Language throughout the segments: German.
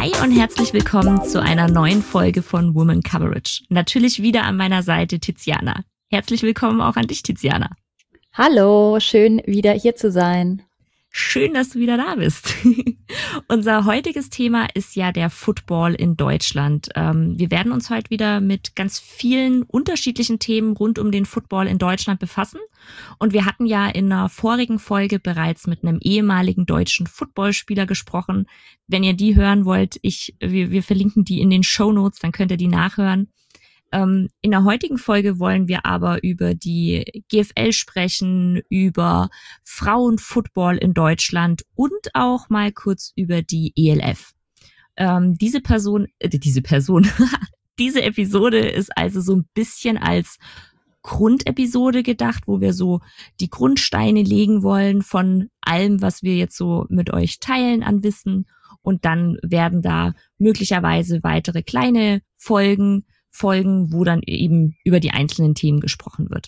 Hi und herzlich willkommen zu einer neuen Folge von Woman Coverage. Natürlich wieder an meiner Seite Tiziana. Herzlich willkommen auch an dich, Tiziana. Hallo, schön wieder hier zu sein. Schön, dass du wieder da bist. Unser heutiges Thema ist ja der Football in Deutschland. Wir werden uns heute wieder mit ganz vielen unterschiedlichen Themen rund um den Football in Deutschland befassen. Und wir hatten ja in einer vorigen Folge bereits mit einem ehemaligen deutschen Footballspieler gesprochen. Wenn ihr die hören wollt, wir verlinken die in den Shownotes, dann könnt ihr die nachhören. In der heutigen Folge wollen wir aber über die GFL sprechen, über Frauenfootball in Deutschland und auch mal kurz über die ELF. Diese Episode ist also so ein bisschen als Grundepisode gedacht, wo wir so die Grundsteine legen wollen von allem, was wir jetzt so mit euch teilen an Wissen. Und dann werden da möglicherweise weitere kleine Folgen, wo dann eben über die einzelnen Themen gesprochen wird.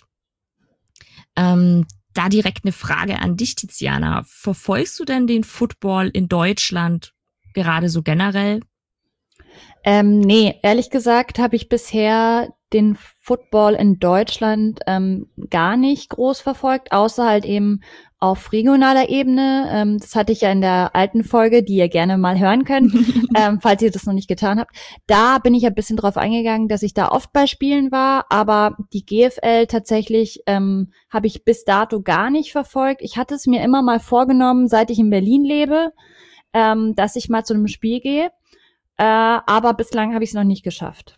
Da direkt eine Frage an dich, Tiziana. Verfolgst du denn den Football in Deutschland gerade so generell? Nee, ehrlich gesagt habe ich bisher den Football in Deutschland gar nicht groß verfolgt, außer halt eben auf regionaler Ebene. Das hatte ich ja in der alten Folge, die ihr gerne mal hören könnt, falls ihr das noch nicht getan habt. Da bin ich ein bisschen drauf eingegangen, dass ich da oft bei Spielen war, aber die GFL tatsächlich habe ich bis dato gar nicht verfolgt. Ich hatte es mir immer mal vorgenommen, seit ich in Berlin lebe, dass ich mal zu einem Spiel gehe. Aber bislang habe ich es noch nicht geschafft.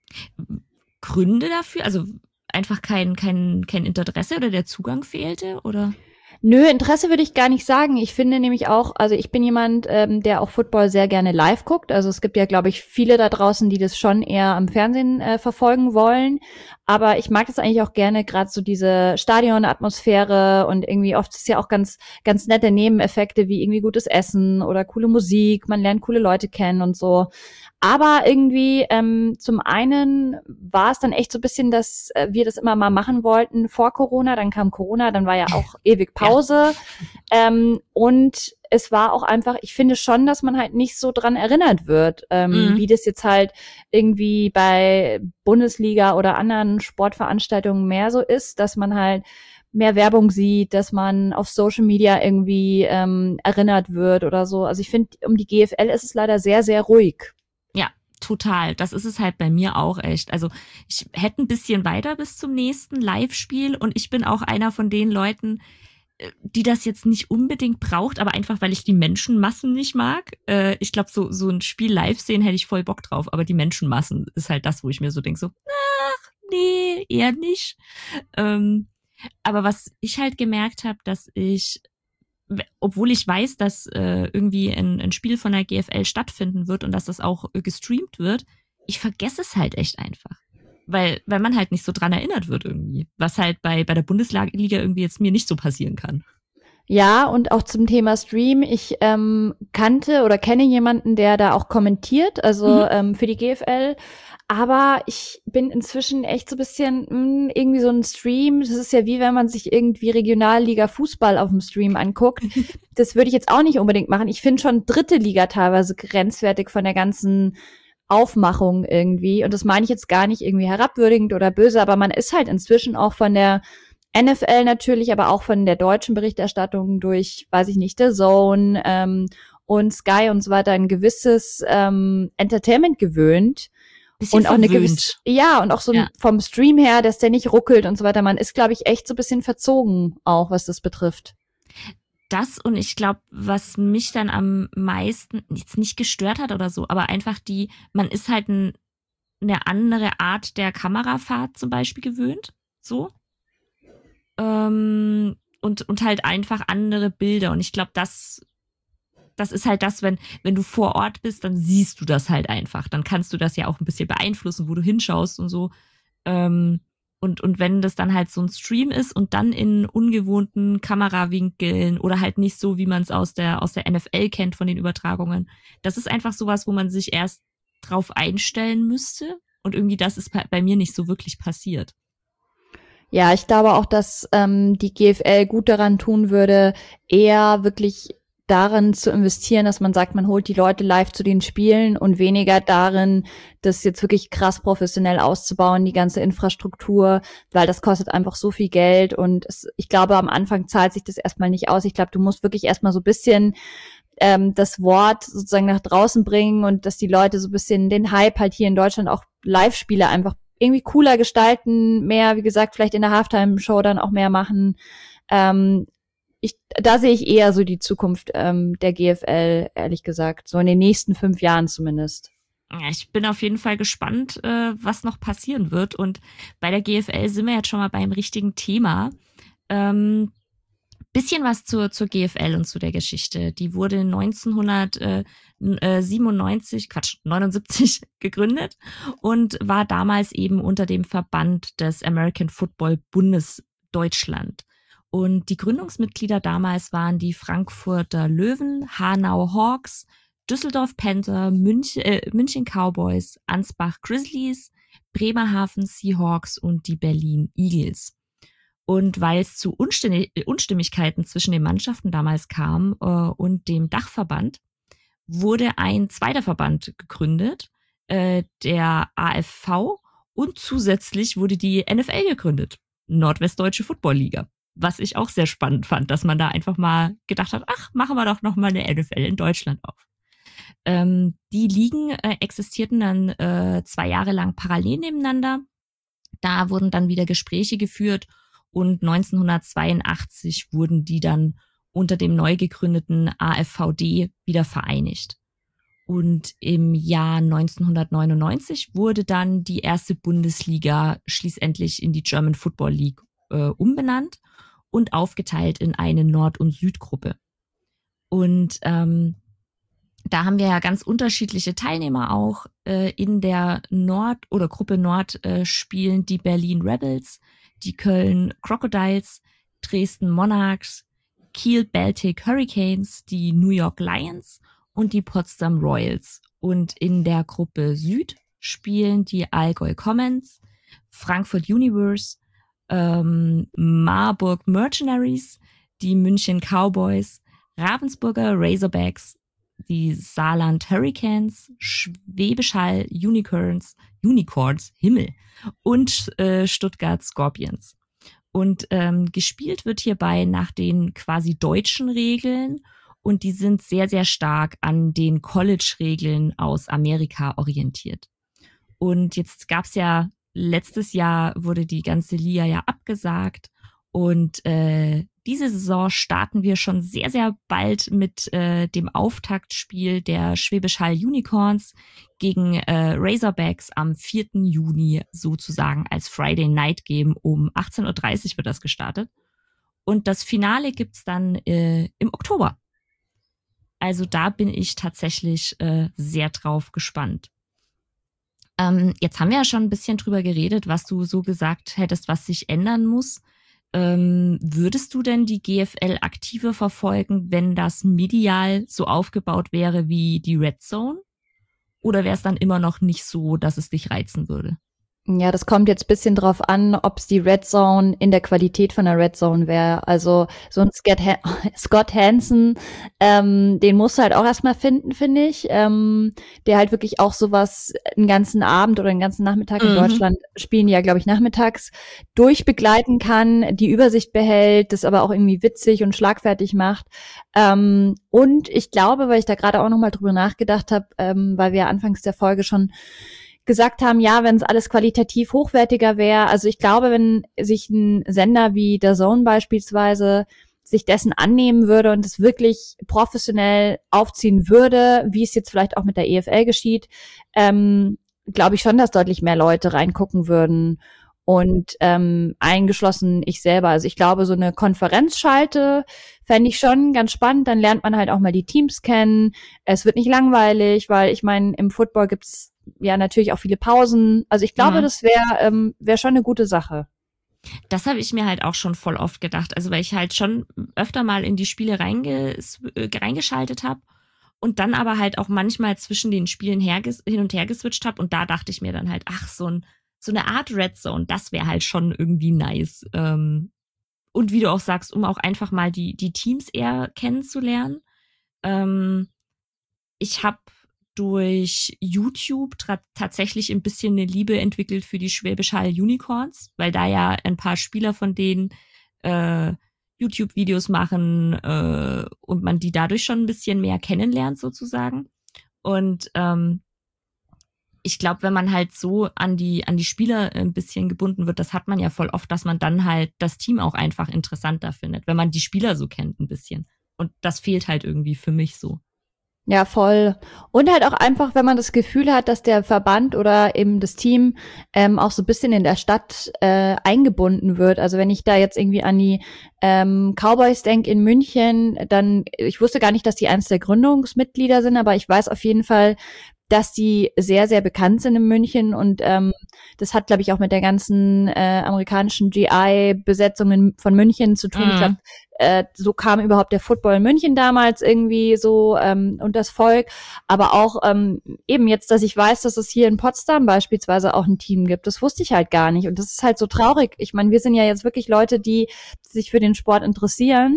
Gründe dafür? Also einfach kein Interesse oder der Zugang fehlte, oder? Nö, Interesse würde ich gar nicht sagen. Ich finde nämlich auch, also ich bin jemand, der auch Football sehr gerne live guckt. Also es gibt ja, glaube ich, viele da draußen, die das schon eher am Fernsehen verfolgen wollen. Aber ich mag das eigentlich auch gerne, gerade so diese Stadionatmosphäre und irgendwie oft ist ja auch ganz, ganz nette Nebeneffekte wie irgendwie gutes Essen oder coole Musik. Man lernt coole Leute kennen und so. Aber irgendwie zum einen war es dann echt so ein bisschen, dass wir das immer mal machen wollten vor Corona. Dann kam Corona, dann war ja auch ewig Pause. Ja. Und es war auch einfach, ich finde schon, dass man halt nicht so dran erinnert wird, wie das jetzt halt irgendwie bei Bundesliga oder anderen Sportveranstaltungen mehr so ist, dass man halt mehr Werbung sieht, dass man auf Social Media irgendwie erinnert wird oder so. Also ich finde, um die GFL ist es leider sehr, sehr ruhig. Ja, total. Das ist es halt bei mir auch echt. Also ich hätte ein bisschen weiter bis zum nächsten Live-Spiel und ich bin auch einer von den Leuten, die das jetzt nicht unbedingt braucht, aber einfach, weil ich die Menschenmassen nicht mag. Ich glaube, so ein Spiel live sehen hätte ich voll Bock drauf, aber die Menschenmassen ist halt das, wo ich mir so denke, so, ach, nee, eher nicht. Aber was ich halt gemerkt habe, dass ich, obwohl ich weiß, dass irgendwie ein Spiel von der GFL stattfinden wird und dass das auch gestreamt wird, ich vergesse es halt echt einfach. Weil man halt nicht so dran erinnert wird irgendwie. Was halt bei der Bundesliga irgendwie jetzt mir nicht so passieren kann. Ja, und auch zum Thema Stream. Ich kannte oder kenne jemanden, der da auch kommentiert, also für die GFL. Aber ich bin inzwischen echt so ein bisschen irgendwie so ein Stream. Das ist ja wie wenn man sich irgendwie Regionalliga Fußball auf dem Stream anguckt. Das würde ich jetzt auch nicht unbedingt machen. Ich finde schon dritte Liga teilweise grenzwertig von der ganzen Aufmachung irgendwie. Und das meine ich jetzt gar nicht irgendwie herabwürdigend oder böse, aber man ist halt inzwischen auch von der NFL natürlich, aber auch von der deutschen Berichterstattung durch, weiß ich nicht, The Zone und Sky und so weiter ein gewisses Entertainment gewöhnt. Bisschen und auch verwöhnt. eine gewisse, ja, und auch so vom Stream her, dass der nicht ruckelt und so weiter. Man ist, glaube ich, echt so ein bisschen verzogen auch, was das betrifft. Das und ich glaube, was mich dann am meisten jetzt nicht gestört hat oder so, aber einfach man ist halt eine andere Art der Kamerafahrt zum Beispiel gewöhnt, so. Und halt einfach andere Bilder. Und ich glaube, das ist halt das, wenn du vor Ort bist, dann siehst du das halt einfach. Dann kannst du das ja auch ein bisschen beeinflussen, wo du hinschaust und so. Und wenn das dann halt so ein Stream ist und dann in ungewohnten Kamerawinkeln oder halt nicht so, wie man es aus der NFL kennt von den Übertragungen, das ist einfach sowas, wo man sich erst drauf einstellen müsste. Und irgendwie das ist bei mir nicht so wirklich passiert. Ja, ich glaube auch, dass die GFL gut daran tun würde, eher wirklich darin zu investieren, dass man sagt, man holt die Leute live zu den Spielen und weniger darin, das jetzt wirklich krass professionell auszubauen, die ganze Infrastruktur, weil das kostet einfach so viel Geld und ich glaube, am Anfang zahlt sich das erstmal nicht aus. Ich glaube, du musst wirklich erstmal so ein bisschen das Wort sozusagen nach draußen bringen und dass die Leute so ein bisschen den Hype halt hier in Deutschland auch Live-Spiele einfach irgendwie cooler gestalten, mehr, wie gesagt, vielleicht in der Halftime-Show dann auch mehr machen. Da sehe ich eher so die Zukunft der GFL, ehrlich gesagt, so in den nächsten 5 Jahren zumindest. Ja, ich bin auf jeden Fall gespannt, was noch passieren wird. Und bei der GFL sind wir jetzt schon mal beim richtigen Thema. Bisschen was zur GFL und zu der Geschichte. Die wurde 79 gegründet und war damals eben unter dem Verband des American Football Bundes Deutschland. Und die Gründungsmitglieder damals waren die Frankfurter Löwen, Hanau Hawks, Düsseldorf Panther, München Cowboys, Ansbach Grizzlies, Bremerhaven Seahawks und die Berlin Eagles. Und weil es zu Unstimmigkeiten zwischen den Mannschaften damals kam und dem Dachverband, wurde ein zweiter Verband gegründet, der AFV, und zusätzlich wurde die NFL gegründet, Nordwestdeutsche Football Liga. Was ich auch sehr spannend fand, dass man da einfach mal gedacht hat, ach, machen wir doch noch mal eine NFL in Deutschland auf. Die Ligen existierten dann 2 Jahre lang parallel nebeneinander. Da wurden dann wieder Gespräche geführt und 1982 wurden die dann unter dem neu gegründeten AFVD wieder vereinigt. Und im Jahr 1999 wurde dann die erste Bundesliga schließlich in die German Football League umbenannt und aufgeteilt in eine Nord- und Südgruppe. Und da haben wir ja ganz unterschiedliche Teilnehmer auch. In der Gruppe Nord spielen die Berlin Rebels, die Köln Crocodiles, Dresden Monarchs, Kiel Baltic Hurricanes, die New York Lions und die Potsdam Royals. Und in der Gruppe Süd spielen die Allgäu Comets, Frankfurt Universe, Marburg Mercenaries, die München Cowboys, Ravensburger Razorbacks, die Saarland Hurricanes, Schwäbisch Hall Unicorns, Himmel, und Stuttgart Scorpions. Und gespielt wird hierbei nach den quasi deutschen Regeln und die sind sehr, sehr stark an den College-Regeln aus Amerika orientiert. Und jetzt gab's ja, letztes Jahr wurde die ganze Liga ja abgesagt und diese Saison starten wir schon sehr, sehr bald mit dem Auftaktspiel der Schwäbisch Hall Unicorns gegen Razorbacks am 4. Juni sozusagen als Friday Night Game um 18:30 Uhr wird das gestartet. Und das Finale gibt's dann im Oktober. Also da bin ich tatsächlich sehr drauf gespannt. Jetzt haben wir ja schon ein bisschen drüber geredet, was du so gesagt hättest, was sich ändern muss. Würdest du denn die GFL aktiver verfolgen, wenn das medial so aufgebaut wäre wie die Red Zone? Oder wäre es dann immer noch nicht so, dass es dich reizen würde? Ja, das kommt jetzt bisschen drauf an, ob es die Red Zone in der Qualität von der Red Zone wäre. Also so ein Scott Hansen, den musst du halt auch erstmal finden, finde ich. Der halt wirklich auch sowas einen ganzen Abend oder einen ganzen Nachmittag in Deutschland spielen, die ja, glaube ich, nachmittags durchbegleiten kann, die Übersicht behält, das aber auch irgendwie witzig und schlagfertig macht. Und ich glaube, weil ich da gerade auch nochmal drüber nachgedacht habe, weil wir anfangs der Folge schon gesagt haben, ja, wenn es alles qualitativ hochwertiger wäre. Also ich glaube, wenn sich ein Sender wie DAZN beispielsweise sich dessen annehmen würde und es wirklich professionell aufziehen würde, wie es jetzt vielleicht auch mit der EFL geschieht, glaube ich schon, dass deutlich mehr Leute reingucken würden. Und eingeschlossen ich selber. Also ich glaube, so eine Konferenzschalte fände ich schon ganz spannend. Dann lernt man halt auch mal die Teams kennen. Es wird nicht langweilig, weil ich meine, im Football gibt's ja natürlich auch viele Pausen. Also ich glaube, das wäre schon eine gute Sache. Das habe ich mir halt auch schon voll oft gedacht. Also weil ich halt schon öfter mal in die Spiele reingeschaltet habe und dann aber halt auch manchmal zwischen den Spielen hin und her geswitcht habe. Und da dachte ich mir dann halt, ach, so eine Art Red Zone, das wäre halt schon irgendwie nice. Und wie du auch sagst, um auch einfach mal die Teams eher kennenzulernen. Ich habe durch YouTube tatsächlich ein bisschen eine Liebe entwickelt für die Schwäbisch Hall Unicorns, weil da ja ein paar Spieler von denen YouTube-Videos machen und man die dadurch schon ein bisschen mehr kennenlernt sozusagen. Und ich glaube, wenn man halt so an die Spieler ein bisschen gebunden wird, das hat man ja voll oft, dass man dann halt das Team auch einfach interessanter findet, wenn man die Spieler so kennt ein bisschen. Und das fehlt halt irgendwie für mich so. Ja, voll. Und halt auch einfach, wenn man das Gefühl hat, dass der Verband oder eben das Team auch so ein bisschen in der Stadt eingebunden wird. Also wenn ich da jetzt irgendwie an die Cowboys denke in München, dann, ich wusste gar nicht, dass die eins der Gründungsmitglieder sind, aber ich weiß auf jeden Fall, dass die sehr, sehr bekannt sind in München und das hat, glaube ich, auch mit der ganzen amerikanischen GI-Besetzung von München zu tun. Ich glaube, so kam überhaupt der Football in München damals irgendwie so und das Volk. Aber auch eben jetzt, dass ich weiß, dass es hier in Potsdam beispielsweise auch ein Team gibt, das wusste ich halt gar nicht. Und das ist halt so traurig. Ich meine, wir sind ja jetzt wirklich Leute, die sich für den Sport interessieren.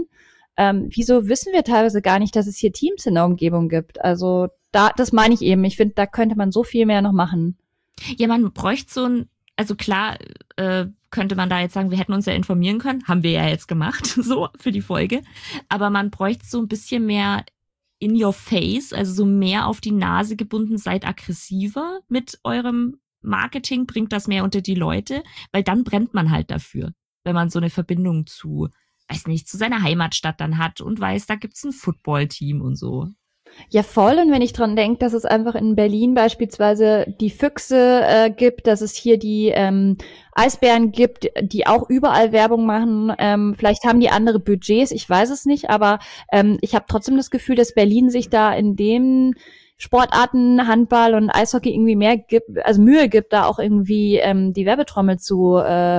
Wieso wissen wir teilweise gar nicht, dass es hier Teams in der Umgebung gibt? Also das meine ich eben. Ich finde, da könnte man so viel mehr noch machen. Ja, man bräuchte so ein, also klar, könnte man da jetzt sagen, wir hätten uns ja informieren können, haben wir ja jetzt gemacht, so für die Folge. Aber man bräuchte so ein bisschen mehr in your face, also so mehr auf die Nase gebunden, seid aggressiver mit eurem Marketing, bringt das mehr unter die Leute, weil dann brennt man halt dafür, wenn man so eine Verbindung zu, weiß nicht, zu seiner Heimatstadt dann hat und weiß, da gibt's ein Footballteam und so. Ja, voll. Und wenn ich dran denke, dass es einfach in Berlin beispielsweise die Füchse gibt, dass es hier die Eisbären gibt, die auch überall Werbung machen. Vielleicht haben die andere Budgets, ich weiß es nicht, aber ich habe trotzdem das Gefühl, dass Berlin sich da in den Sportarten, Handball und Eishockey irgendwie mehr gibt, also Mühe gibt, da auch irgendwie die Werbetrommel zu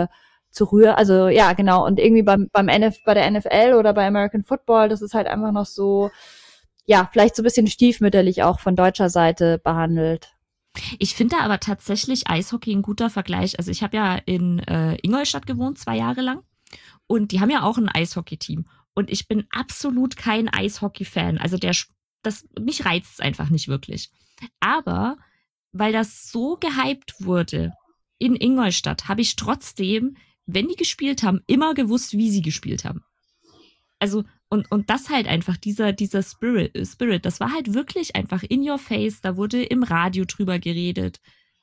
rühren. Also ja, genau. Und irgendwie bei der NFL oder bei American Football, das ist halt einfach noch so, ja, vielleicht so ein bisschen stiefmütterlich auch von deutscher Seite behandelt. Ich finde da aber tatsächlich Eishockey ein guter Vergleich. Also ich habe ja in Ingolstadt gewohnt, 2 Jahre lang. Und die haben ja auch ein Eishockey-Team. Und ich bin absolut kein Eishockey-Fan. Also mich reizt es einfach nicht wirklich. Aber weil das so gehypt wurde in Ingolstadt, habe ich trotzdem, wenn die gespielt haben, immer gewusst, wie sie gespielt haben. Also und das halt einfach, dieser Spirit, das war halt wirklich einfach in your face, da wurde im Radio drüber geredet.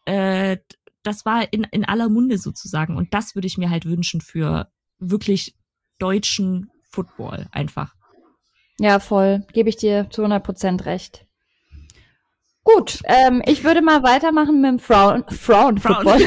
Das war in aller Munde sozusagen. Und das würde ich mir halt wünschen für wirklich deutschen Football einfach. Ja, voll. Gebe ich dir zu 100% recht. Gut, ich würde mal weitermachen mit dem Frauenfootball.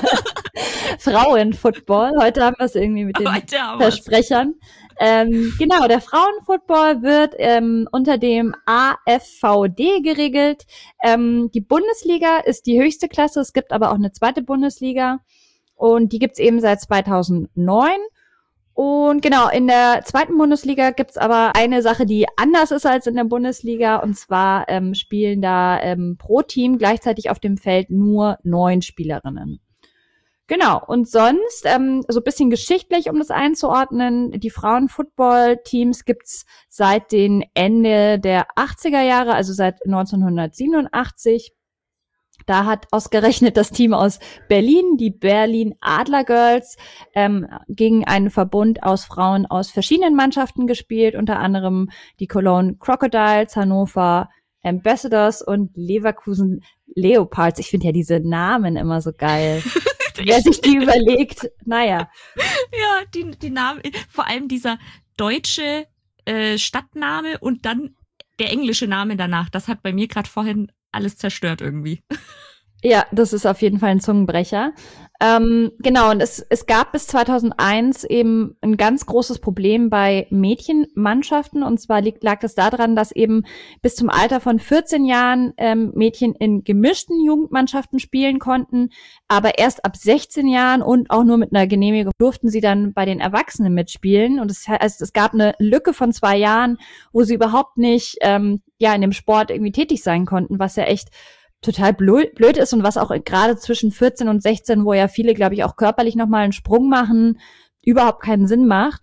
Frauenfootball. Heute haben wir es irgendwie mit den Versprechern. Genau, der Frauenfootball wird unter dem AFVD geregelt. Die Bundesliga ist die höchste Klasse. Es gibt aber auch eine zweite Bundesliga und die gibt's eben seit 2009. Und genau, in der zweiten Bundesliga gibt's aber eine Sache, die anders ist als in der Bundesliga. Und zwar spielen da pro Team gleichzeitig auf dem Feld nur 9 Spielerinnen. Genau, und sonst, so ein bisschen geschichtlich, um das einzuordnen, die Frauen-Football-Teams gibt's seit den Ende der 80er Jahre, also seit 1987. Da hat ausgerechnet das Team aus Berlin, die Berlin Adler Girls, gegen einen Verbund aus Frauen aus verschiedenen Mannschaften gespielt, unter anderem die Cologne Crocodiles, Hannover Ambassadors und Leverkusen Leopards. Ich finde ja diese Namen immer so geil. Wer sich die überlegt, naja. Ja, die Namen, vor allem dieser deutsche Stadtname und dann der englische Name danach, das hat bei mir gerade vorhin alles zerstört irgendwie. Ja, das ist auf jeden Fall ein Zungenbrecher. Genau, und es gab bis 2001 eben ein ganz großes Problem bei Mädchenmannschaften. Und zwar lag es daran, dass eben bis zum Alter von 14 Jahren Mädchen in gemischten Jugendmannschaften spielen konnten. Aber erst ab 16 Jahren und auch nur mit einer Genehmigung durften sie dann bei den Erwachsenen mitspielen. Und es gab eine Lücke von 2 Jahren, wo sie überhaupt nicht in dem Sport irgendwie tätig sein konnten, was ja echt total blöd ist und was auch gerade zwischen 14 und 16, wo ja viele, glaube ich, auch körperlich nochmal einen Sprung machen, überhaupt keinen Sinn macht.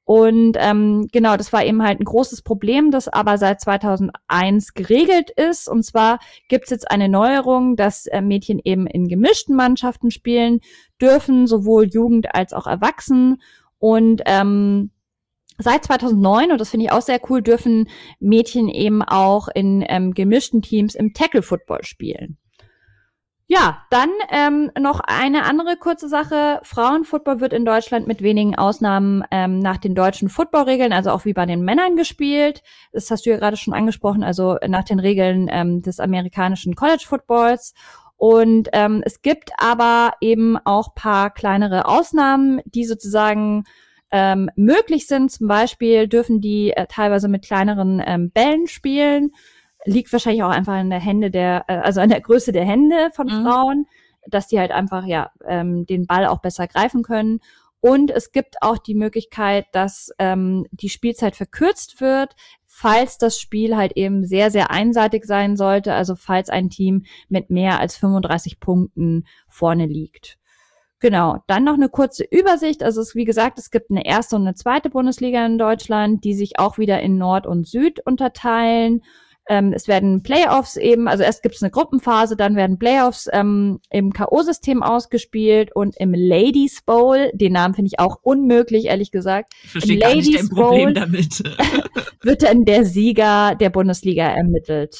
Und genau, das war eben halt ein großes Problem, das aber seit 2001 geregelt ist. Und zwar gibt's jetzt eine Neuerung, dass Mädchen eben in gemischten Mannschaften spielen dürfen, sowohl Jugend als auch Erwachsen. Und seit 2009, und das finde ich auch sehr cool, dürfen Mädchen eben auch in gemischten Teams im Tackle-Football spielen. Ja, dann noch eine andere kurze Sache. Frauenfootball wird in Deutschland mit wenigen Ausnahmen nach den deutschen Footballregeln, also auch wie bei den Männern gespielt. Das hast du ja gerade schon angesprochen, also nach den Regeln des amerikanischen College Footballs. Und es gibt aber eben auch paar kleinere Ausnahmen, die sozusagen möglich sind. Zum Beispiel dürfen die teilweise mit kleineren Bällen spielen. Liegt wahrscheinlich auch einfach an der also an der Größe der Hände von Frauen, dass die halt einfach den Ball auch besser greifen können. Und es gibt auch die Möglichkeit, dass die Spielzeit verkürzt wird, falls das Spiel halt eben sehr, sehr einseitig sein sollte, also falls ein Team mit mehr als 35 Punkten vorne liegt. Genau, dann noch eine kurze Übersicht. Also wie gesagt, es gibt eine erste und eine zweite Bundesliga in Deutschland, die sich auch wieder in Nord und Süd unterteilen. Es werden Playoffs eben, also erst gibt es eine Gruppenphase, dann werden Playoffs im K.O.-System ausgespielt und im Ladies Bowl, den Namen finde ich auch unmöglich, ehrlich gesagt. Ich verstehe gar nicht dein Problem damit. Wird dann der Sieger der Bundesliga ermittelt.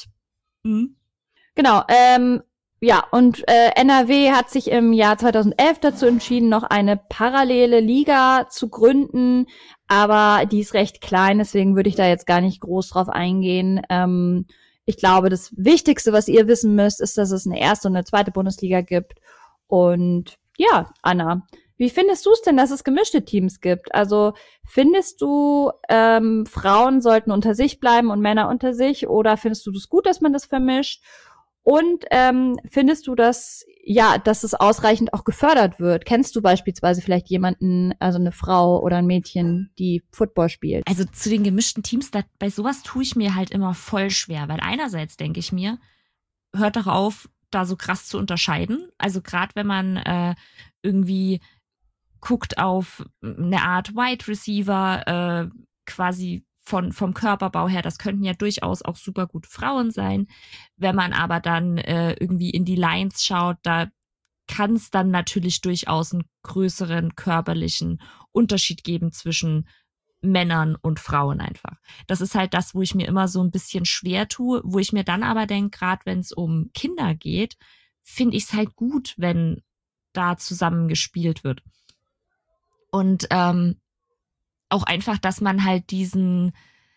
Genau, ja, und NRW hat sich im Jahr 2011 dazu entschieden, noch eine parallele Liga zu gründen, aber die ist recht klein, deswegen würde ich da jetzt gar nicht groß drauf eingehen. Ich glaube, das Wichtigste, was ihr wissen müsst, ist, dass es eine erste und eine zweite Bundesliga gibt. Und ja, Anna, wie findest du es denn, dass es gemischte Teams gibt? Also findest du, Frauen sollten unter sich bleiben und Männer unter sich, oder findest du das gut, dass man das vermischt? Und findest du, dass es ausreichend auch gefördert wird? Kennst du beispielsweise vielleicht jemanden, also eine Frau oder ein Mädchen, die Football spielt? Also zu den gemischten Teams, bei sowas tue ich mir halt immer voll schwer, weil einerseits denke ich mir, hört doch auf, da so krass zu unterscheiden. Also gerade wenn man irgendwie guckt auf eine Art Wide Receiver, quasi vom Körperbau her, das könnten ja durchaus auch super gute Frauen sein. Wenn man aber dann irgendwie in die Lines schaut, da kann es dann natürlich durchaus einen größeren körperlichen Unterschied geben zwischen Männern und Frauen einfach. Das ist halt das, wo ich mir immer so ein bisschen schwer tue, wo ich mir dann aber denke, gerade wenn es um Kinder geht, finde ich es halt gut, wenn da zusammen gespielt wird. Und auch einfach, dass man halt dieses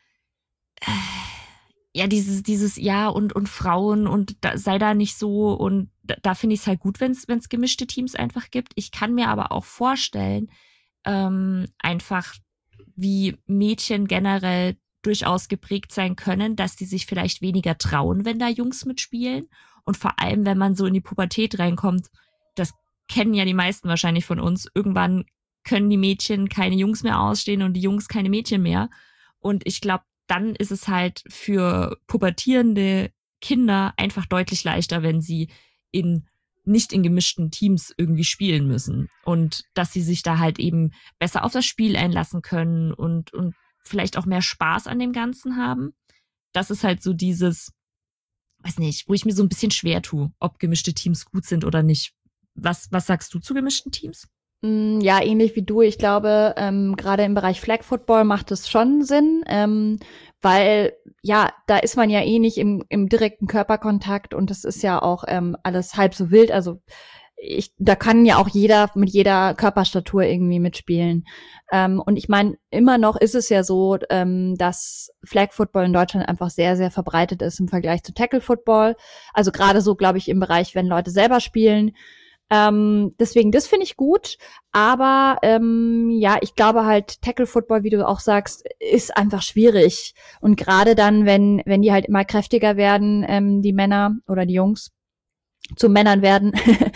Ja und Frauen und sei da nicht so, und da finde ich es halt gut, wenn es gemischte Teams einfach gibt. Ich kann mir aber auch vorstellen, einfach wie Mädchen generell durchaus geprägt sein können, dass die sich vielleicht weniger trauen, wenn da Jungs mitspielen. Und vor allem, wenn man so in die Pubertät reinkommt, das kennen ja die meisten wahrscheinlich von uns, irgendwann können die Mädchen keine Jungs mehr ausstehen und die Jungs keine Mädchen mehr. Und ich glaube, dann ist es halt für pubertierende Kinder einfach deutlich leichter, wenn sie nicht in gemischten Teams irgendwie spielen müssen. Und dass sie sich da halt eben besser auf das Spiel einlassen können und vielleicht auch mehr Spaß an dem Ganzen haben. Das ist halt so dieses, weiß nicht, wo ich mir so ein bisschen schwer tue, ob gemischte Teams gut sind oder nicht. Was sagst du zu gemischten Teams? Ja, ähnlich wie du. Ich glaube, gerade im Bereich Flag Football macht es schon Sinn, weil ja, da ist man ja eh nicht im direkten Körperkontakt und das ist ja auch alles halb so wild. Also da kann ja auch jeder mit jeder Körperstatur irgendwie mitspielen. Und ich meine, immer noch ist es ja so, dass Flag Football in Deutschland einfach sehr, sehr verbreitet ist im Vergleich zu Tackle Football. Also gerade so, glaube ich, im Bereich, wenn Leute selber spielen. Deswegen, das finde ich gut. Aber ja, ich glaube halt, Tackle Football, wie du auch sagst, ist einfach schwierig. Und gerade dann, wenn die halt immer kräftiger werden, die Männer oder die Jungs zu Männern werden,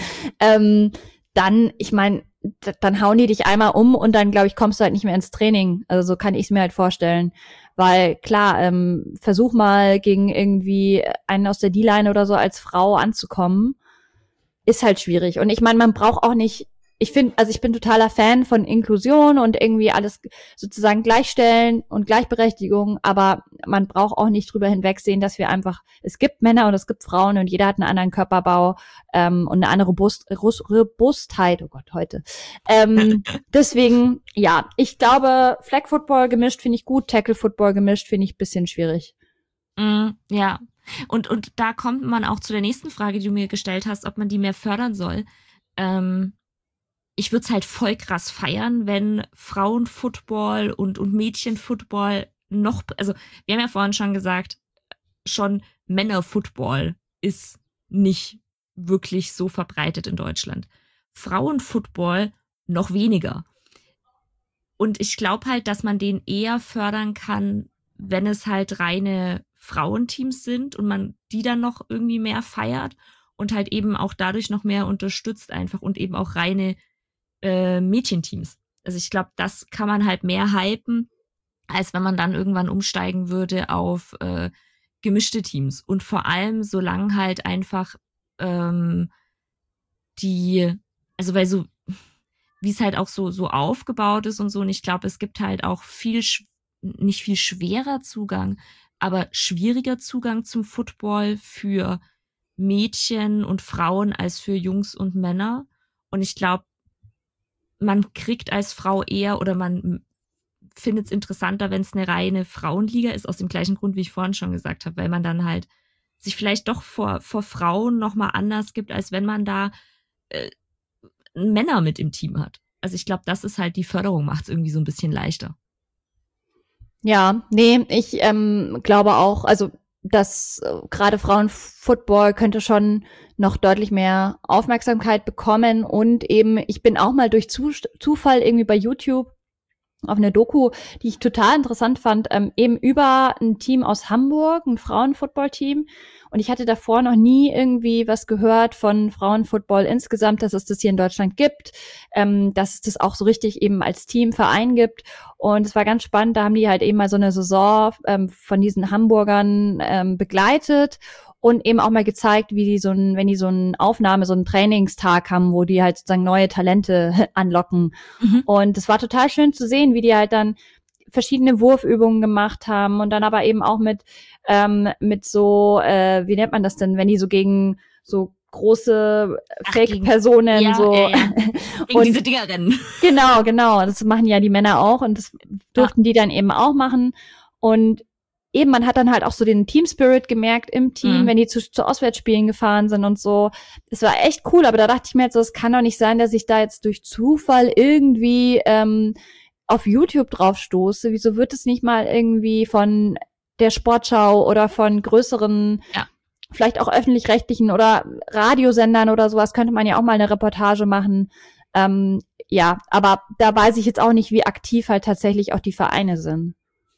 dann, ich meine, dann hauen die dich einmal um und dann, glaube ich, kommst du halt nicht mehr ins Training. Also so kann ich es mir halt vorstellen. Weil klar, versuch mal gegen irgendwie einen aus der D-Line oder so als Frau anzukommen, ist halt schwierig. Und ich meine, man braucht auch nicht ich bin totaler Fan von Inklusion und irgendwie alles sozusagen gleichstellen und Gleichberechtigung, aber man braucht auch nicht drüber hinwegsehen, dass wir einfach, es gibt Männer und es gibt Frauen und jeder hat einen anderen Körperbau und eine andere Robustheit, oh Gott, heute. Deswegen, ja, ich glaube, Flag Football gemischt finde ich gut, Tackle Football gemischt finde ich ein bisschen schwierig. Ja. Und da kommt man auch zu der nächsten Frage, die du mir gestellt hast, ob man die mehr fördern soll. Ich würde es halt voll krass feiern, wenn Frauenfootball und Mädchenfootball also wir haben ja vorhin schon gesagt, schon Männerfootball ist nicht wirklich so verbreitet in Deutschland. Frauenfootball noch weniger. Und ich glaube halt, dass man den eher fördern kann, wenn es halt reine Frauenteams sind und man die dann noch irgendwie mehr feiert und halt eben auch dadurch noch mehr unterstützt einfach und eben auch reine Mädchenteams. Also ich glaube, das kann man halt mehr hypen, als wenn man dann irgendwann umsteigen würde auf gemischte Teams. Und vor allem, solange halt einfach also weil so, wie es halt auch so aufgebaut ist und so, und ich glaube, es gibt halt auch nicht viel schwerer Zugang, aber schwieriger Zugang zum Football für Mädchen und Frauen als für Jungs und Männer. Und ich glaube, man kriegt als Frau eher oder man findet es interessanter, wenn es eine reine Frauenliga ist, aus dem gleichen Grund, wie ich vorhin schon gesagt habe, weil man dann halt sich vielleicht doch vor Frauen nochmal anders gibt, als wenn man da Männer mit im Team hat. Also ich glaube, das ist halt die Förderung, macht es irgendwie so ein bisschen leichter. Ja, nee, ich glaube auch, also dass gerade Frauenfootball könnte schon noch deutlich mehr Aufmerksamkeit bekommen und eben, ich bin auch mal durch Zufall irgendwie bei YouTube auf eine Doku, die ich total interessant fand, eben über ein Team aus Hamburg, ein Frauenfootball-Team. Und ich hatte davor noch nie irgendwie was gehört von Frauenfootball insgesamt, dass es das hier in Deutschland gibt, dass es das auch so richtig eben als Teamverein gibt. Und es war ganz spannend, da haben die halt eben mal so eine Saison von diesen Hamburgern begleitet und eben auch mal gezeigt, wie die wenn die so einen Trainingstag haben, wo die halt sozusagen neue Talente anlocken. Und es war total schön zu sehen, wie die halt dann verschiedene Wurfübungen gemacht haben und dann aber eben auch mit so, wie nennt man das denn, wenn die so gegen so große Fake-Personen gegen diese Dinger rennen. Genau. Das machen ja die Männer auch und das durften die dann eben auch machen. Und eben, man hat dann halt auch so den Team-Spirit gemerkt im Team, wenn die zu Auswärtsspielen gefahren sind und so. Es war echt cool, aber da dachte ich mir jetzt so, es kann doch nicht sein, dass ich da jetzt durch Zufall irgendwie auf YouTube drauf stoße. Wieso wird es nicht mal irgendwie von der Sportschau oder von größeren, vielleicht auch öffentlich-rechtlichen oder Radiosendern oder sowas, könnte man ja auch mal eine Reportage machen. Ja, aber da weiß ich jetzt auch nicht, wie aktiv halt tatsächlich auch die Vereine sind.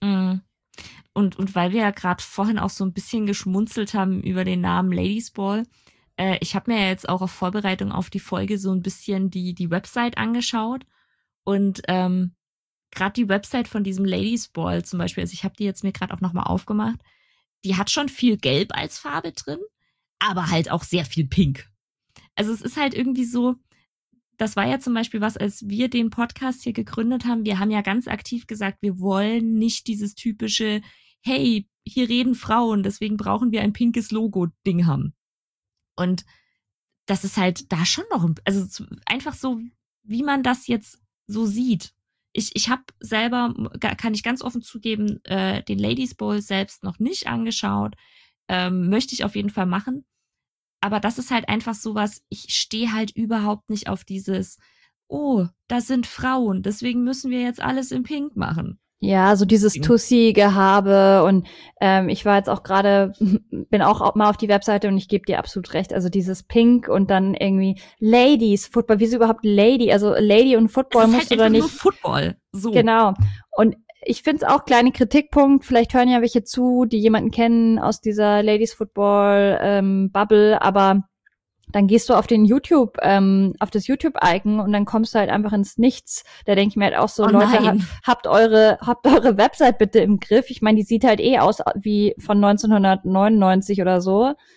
Und weil wir ja gerade vorhin auch so ein bisschen geschmunzelt haben über den Namen Ladies Ball, ich habe mir ja jetzt auch auf Vorbereitung auf die Folge so ein bisschen die Website angeschaut und gerade die Website von diesem Ladies Ball zum Beispiel, also ich habe die jetzt mir gerade auch nochmal aufgemacht, die hat schon viel Gelb als Farbe drin, aber halt auch sehr viel Pink. Also es ist halt irgendwie so, das war ja zum Beispiel was, als wir den Podcast hier gegründet haben, wir haben ja ganz aktiv gesagt, wir wollen nicht dieses typische, hey, hier reden Frauen, deswegen brauchen wir ein pinkes Logo-Ding haben. Und das ist halt da schon noch, also einfach so, wie man das jetzt so sieht. Ich habe selber, kann ich ganz offen zugeben, den Ladies Bowl selbst noch nicht angeschaut. Möchte ich auf jeden Fall machen. Aber das ist halt einfach sowas, ich stehe halt überhaupt nicht auf dieses, oh, das sind Frauen, deswegen müssen wir jetzt alles in Pink machen. Ja, so dieses Tussi-Gehabe und ich war jetzt auch gerade, bin auch mal auf die Webseite und ich gebe dir absolut recht, also dieses Pink und dann irgendwie Ladies Football, wieso überhaupt Lady, also Lady und Football musst du da nicht. Nur Football, so. Genau. Und ich finde es auch kleine Kritikpunkt, vielleicht hören ja welche zu, die jemanden kennen aus dieser Ladies Football Bubble, aber dann gehst du auf den auf das YouTube-Icon und dann kommst du halt einfach ins Nichts. Da denke ich mir halt auch so, Leute, habt eure Website bitte im Griff. Ich meine, die sieht halt aus wie von 1999 oder so.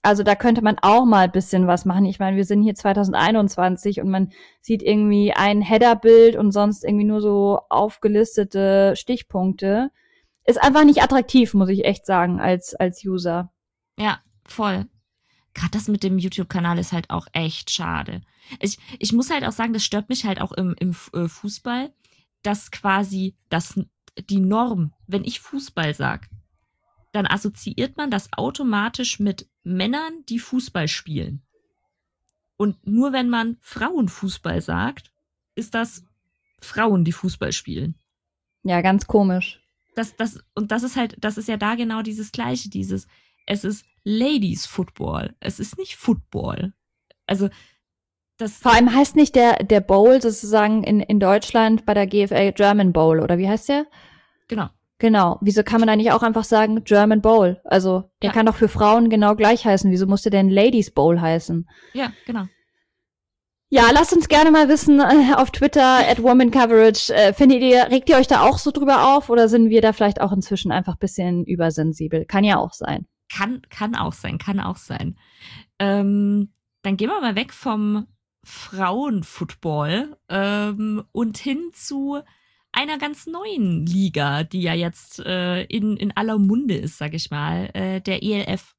Also da könnte man auch mal ein bisschen was machen. Ich meine, wir sind hier 2021 und man sieht irgendwie ein Header-Bild und sonst irgendwie nur so aufgelistete Stichpunkte. Ist einfach nicht attraktiv, muss ich echt sagen, als User. Ja, voll. Gerade das mit dem YouTube-Kanal ist halt auch echt schade. Ich muss halt auch sagen, das stört mich halt auch im Fußball, dass quasi die Norm, wenn ich Fußball sag, dann assoziiert man das automatisch mit Männern, die Fußball spielen. Und nur wenn man Frauenfußball sagt, ist das Frauen, die Fußball spielen. Ja, ganz komisch. Und das ist ja da genau dieses Gleiche, es ist Ladies Football, es ist nicht Football. Also, Vor allem heißt nicht der Bowl sozusagen in Deutschland bei der GFL German Bowl, oder wie heißt der? genau. Genau. Wieso kann man da nicht auch einfach sagen German Bowl? Also, der kann doch für Frauen genau gleich heißen. Wieso musste denn Ladies Bowl heißen? Ja, genau. Ja, lasst uns gerne mal wissen auf Twitter @womancoverage. Regt ihr euch da auch so drüber auf oder sind wir da vielleicht auch inzwischen einfach ein bisschen übersensibel? Kann ja auch sein. Kann auch sein. Dann gehen wir mal weg vom Frauenfootball und hin zu einer ganz neuen Liga, die ja jetzt in aller Munde ist, sag ich mal, der ELF.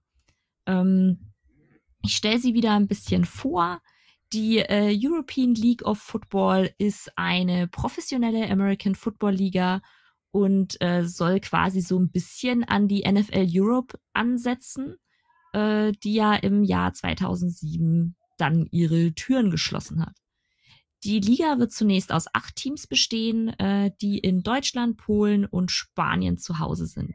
Ich stelle sie wieder ein bisschen vor. Die European League of Football ist eine professionelle American Football Liga und soll quasi so ein bisschen an die NFL Europe ansetzen, die ja im Jahr 2007 dann ihre Türen geschlossen hat. Die Liga wird zunächst aus 8 Teams bestehen, die in Deutschland, Polen und Spanien zu Hause sind.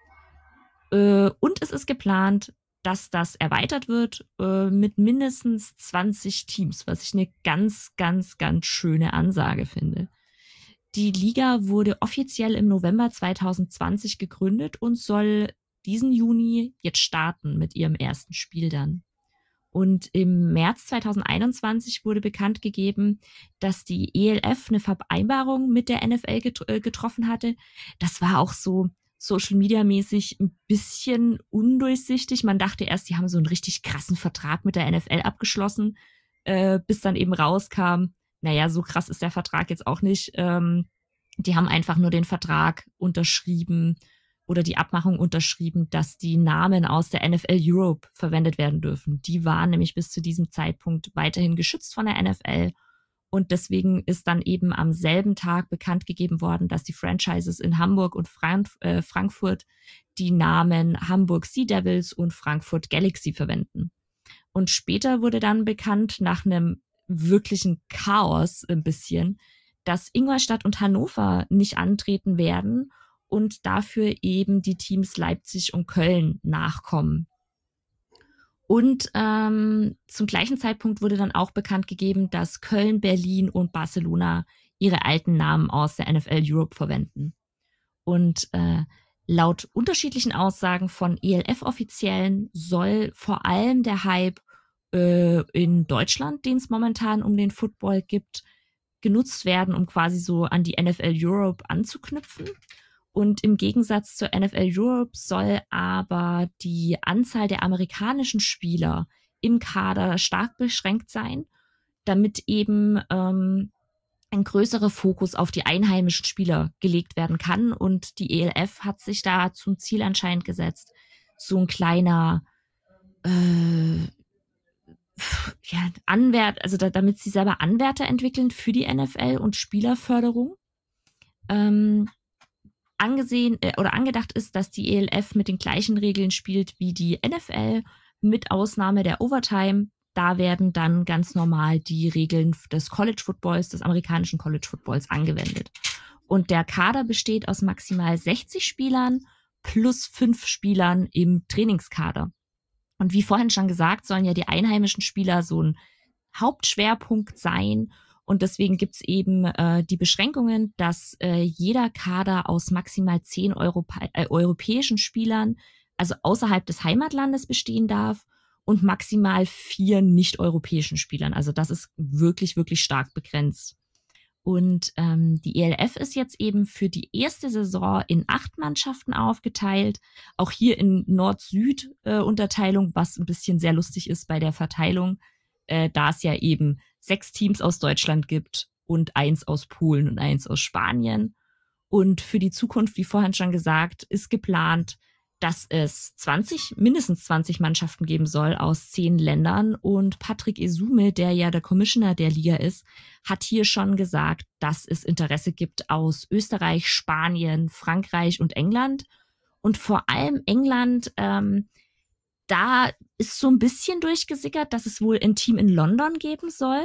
Und es ist geplant, dass das erweitert wird mit mindestens 20 Teams, was ich eine ganz, ganz, ganz schöne Ansage finde. Die Liga wurde offiziell im November 2020 gegründet und soll diesen Juni jetzt starten mit ihrem ersten Spiel dann. Und im März 2021 wurde bekannt gegeben, dass die ELF eine Vereinbarung mit der NFL getroffen hatte. Das war auch so Social Media mäßig ein bisschen undurchsichtig. Man dachte erst, die haben so einen richtig krassen Vertrag mit der NFL abgeschlossen, bis dann eben rauskam, naja, so krass ist der Vertrag jetzt auch nicht. Die haben einfach nur den Vertrag unterschrieben oder die Abmachung unterschrieben, dass die Namen aus der NFL Europe verwendet werden dürfen. Die waren nämlich bis zu diesem Zeitpunkt weiterhin geschützt von der NFL. Und deswegen ist dann eben am selben Tag bekannt gegeben worden, dass die Franchises in Hamburg und Frankfurt die Namen Hamburg Sea Devils und Frankfurt Galaxy verwenden. Und später wurde dann bekannt, nach einem wirklichen Chaos ein bisschen, dass Ingolstadt und Hannover nicht antreten werden und dafür eben die Teams Leipzig und Köln nachkommen. Und zum gleichen Zeitpunkt wurde dann auch bekannt gegeben, dass Köln, Berlin und Barcelona ihre alten Namen aus der NFL Europe verwenden. Und laut unterschiedlichen Aussagen von ELF-Offiziellen soll vor allem der Hype in Deutschland, den es momentan um den Football gibt, genutzt werden, um quasi so an die NFL Europe anzuknüpfen. Und im Gegensatz zur NFL Europe soll aber die Anzahl der amerikanischen Spieler im Kader stark beschränkt sein, damit eben ein größerer Fokus auf die einheimischen Spieler gelegt werden kann. Und die ELF hat sich da zum Ziel anscheinend gesetzt, so ein kleiner Anwärter, also damit sie selber Anwärter entwickeln für die NFL und Spielerförderung. Angedacht ist, dass die ELF mit den gleichen Regeln spielt wie die NFL, mit Ausnahme der Overtime. Da werden dann ganz normal die Regeln des College Footballs, des amerikanischen College Footballs angewendet. Und der Kader besteht aus maximal 60 Spielern plus 5 Spielern im Trainingskader. Und wie vorhin schon gesagt, sollen ja die einheimischen Spieler so ein Hauptschwerpunkt sein. Und deswegen gibt's eben die Beschränkungen, dass jeder Kader aus maximal 10 europäischen Spielern, also außerhalb des Heimatlandes, bestehen darf und maximal 4 nicht-europäischen Spielern. Also das ist wirklich, wirklich stark begrenzt. Und die ELF ist jetzt eben für die erste Saison in 8 Mannschaften aufgeteilt. Auch hier in Nord-Süd-Unterteilung, was ein bisschen sehr lustig ist bei der Verteilung, da es ja eben 6 Teams aus Deutschland gibt und 1 aus Polen und 1 aus Spanien. Und für die Zukunft, wie vorhin schon gesagt, ist geplant, dass es mindestens 20 Mannschaften geben soll aus 10 Ländern. Und Patrick Esume, der ja der Commissioner der Liga ist, hat hier schon gesagt, dass es Interesse gibt aus Österreich, Spanien, Frankreich und England. Und vor allem England, da ist so ein bisschen durchgesickert, dass es wohl ein Team in London geben soll.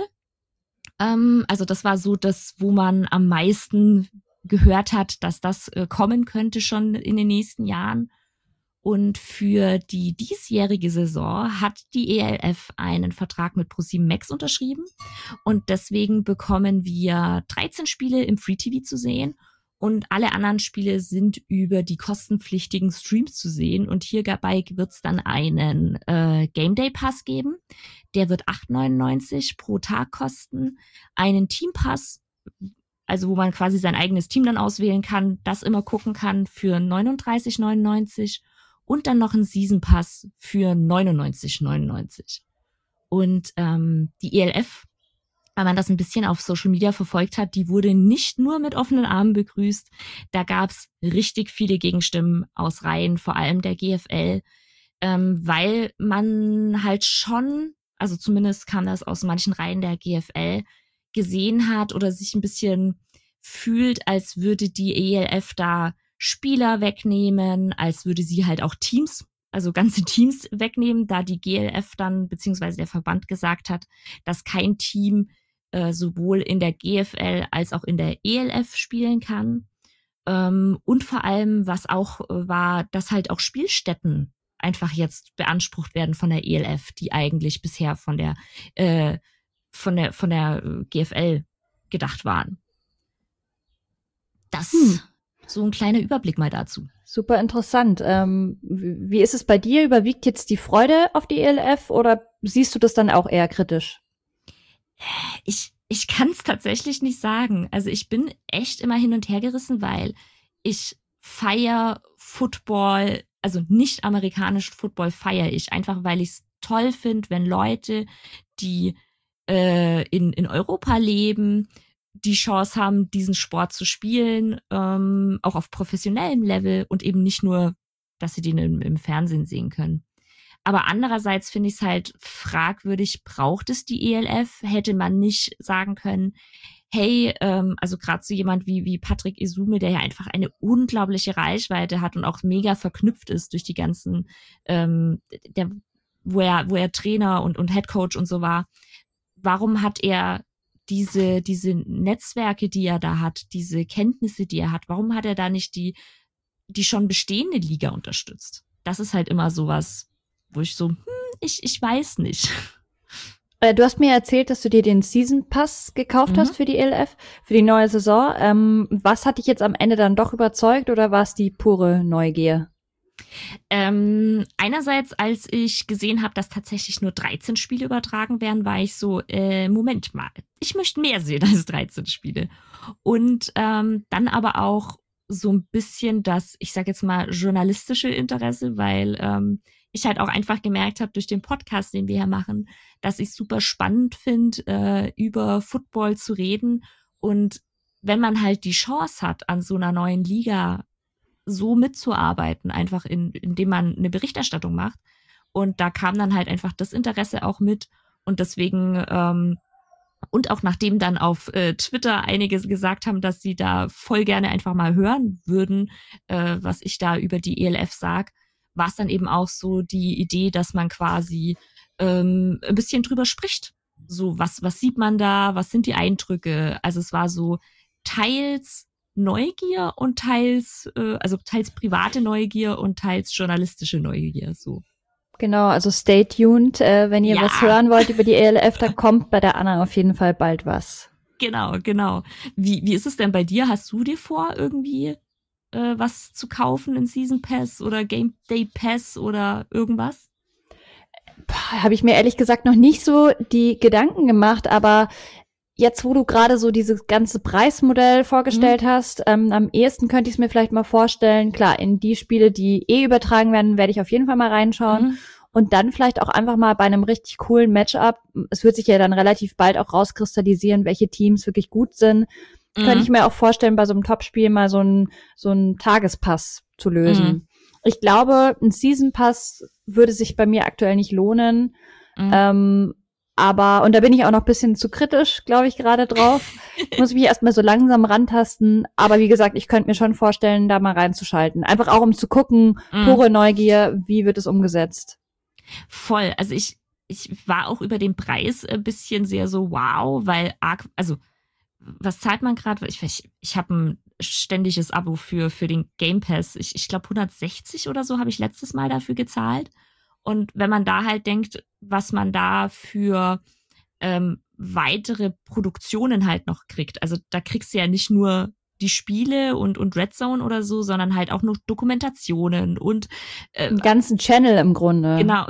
Also das war so das, wo man am meisten gehört hat, dass das kommen könnte schon in den nächsten Jahren. Und für die diesjährige Saison hat die ELF einen Vertrag mit ProSieben Max unterschrieben. Und deswegen bekommen wir 13 Spiele im Free TV zu sehen. Und alle anderen Spiele sind über die kostenpflichtigen Streams zu sehen. Und hierbei wird es dann einen Game Day Pass geben. Der wird 8,99 pro Tag kosten. Einen Team Pass, also wo man quasi sein eigenes Team dann auswählen kann, das immer gucken kann, für 39,99. Und dann noch ein Season Pass für 99,99. Und die ELF, weil man das ein bisschen auf Social Media verfolgt hat, die wurde nicht nur mit offenen Armen begrüßt. Da gab's richtig viele Gegenstimmen aus Reihen, vor allem der GFL, weil man halt schon, also zumindest kam das aus manchen Reihen der GFL, gesehen hat oder sich ein bisschen fühlt, als würde die ELF da Spieler wegnehmen, als würde sie halt auch Teams, also ganze Teams wegnehmen, da die GLF dann, beziehungsweise der Verband gesagt hat, dass kein Team sowohl in der GFL als auch in der ELF spielen kann. Und vor allem, was auch war, dass halt auch Spielstätten einfach jetzt beansprucht werden von der ELF, die eigentlich bisher von der GFL gedacht waren. Das so ein kleiner Überblick mal dazu. Super interessant. Wie ist es bei dir? Überwiegt jetzt die Freude auf die ELF oder siehst du das dann auch eher kritisch? Ich kann es tatsächlich nicht sagen. Also ich bin echt immer hin und her gerissen, weil ich feiere Football, also nicht amerikanischen Football feiere ich, einfach weil ich es toll finde, wenn Leute, die in Europa leben, die Chance haben, diesen Sport zu spielen, auch auf professionellem Level und eben nicht nur, dass sie den im Fernsehen sehen können. Aber andererseits finde ich es halt fragwürdig, braucht es die ELF? Hätte man nicht sagen können, hey, also gerade so jemand wie Patrick Esume, der ja einfach eine unglaubliche Reichweite hat und auch mega verknüpft ist durch die ganzen, wo er Trainer und Headcoach und so war. Warum hat er diese Netzwerke, die er da hat, diese Kenntnisse, die er hat, warum hat er da nicht die schon bestehende Liga unterstützt? Das ist halt immer sowas, wo ich so, ich weiß nicht. Du hast mir erzählt, dass du dir den Season Pass gekauft hast für die ELF, für die neue Saison. Was hat dich jetzt am Ende dann doch überzeugt oder war es die pure Neugier? Einerseits, als ich gesehen habe, dass tatsächlich nur 13 Spiele übertragen werden, war ich so, Moment mal, ich möchte mehr sehen als 13 Spiele. Und dann aber auch so ein bisschen das, ich sag jetzt mal, journalistische Interesse, weil ich halt auch einfach gemerkt habe durch den Podcast, den wir hier machen, dass ich es super spannend finde, über Football zu reden. Und wenn man halt die Chance hat, an so einer neuen Liga so mitzuarbeiten, einfach indem man eine Berichterstattung macht. Und da kam dann halt einfach das Interesse auch mit. Und deswegen, und auch nachdem dann auf Twitter einige gesagt haben, dass sie da voll gerne einfach mal hören würden, was ich da über die ELF sag, war es dann eben auch so die Idee, dass man quasi ein bisschen drüber spricht. So, was sieht man da? Was sind die Eindrücke? Also es war so teils Neugier und teils private Neugier und teils journalistische Neugier, so. Genau, also stay tuned. Wenn ihr was hören wollt über die ELF, dann kommt bei der Anna auf jeden Fall bald was. Genau. Wie ist es denn bei dir? Hast du dir vor, irgendwie was zu kaufen, in Season Pass oder Game Day Pass oder irgendwas? Habe ich mir ehrlich gesagt noch nicht so die Gedanken gemacht, aber jetzt, wo du gerade so dieses ganze Preismodell vorgestellt hast, am ehesten könnte ich es mir vielleicht mal vorstellen, klar, in die Spiele, die übertragen werden, werde ich auf jeden Fall mal reinschauen. Mhm. Und dann vielleicht auch einfach mal bei einem richtig coolen Matchup, es wird sich ja dann relativ bald auch rauskristallisieren, welche Teams wirklich gut sind, könnte ich mir auch vorstellen, bei so einem Topspiel mal so einen Tagespass zu lösen. Mhm. Ich glaube, ein Season Pass würde sich bei mir aktuell nicht lohnen. Aber, und da bin ich auch noch ein bisschen zu kritisch, glaube ich, gerade drauf. Ich muss mich erstmal so langsam rantasten. Aber wie gesagt, ich könnte mir schon vorstellen, da mal reinzuschalten. Einfach auch, um zu gucken, pure Neugier, wie wird es umgesetzt? Voll. Also ich war auch über den Preis ein bisschen sehr so wow, weil also was zahlt man gerade? Ich habe ein ständiges Abo für den Game Pass. Ich glaube 160 oder so habe ich letztes Mal dafür gezahlt. Und wenn man da halt denkt, was man da für weitere Produktionen halt noch kriegt. Also da kriegst du ja nicht nur die Spiele und Red Zone oder so, sondern halt auch noch Dokumentationen und einen ganzen Channel im Grunde. Genau.